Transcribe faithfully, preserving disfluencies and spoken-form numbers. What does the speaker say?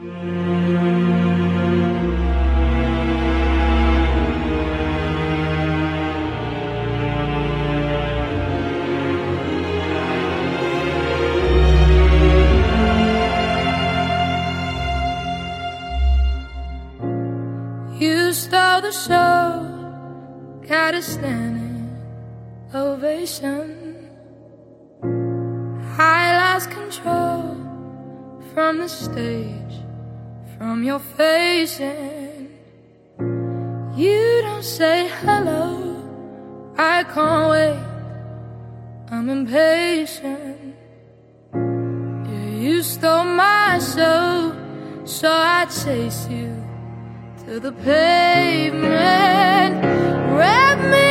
You stole the show, got a standing ovation. I lost control from the stage, from your face, and you don't say hello. I can't wait, I'm impatient. Yeah, you stole my soul, so I chase you to the pavement. Wrap me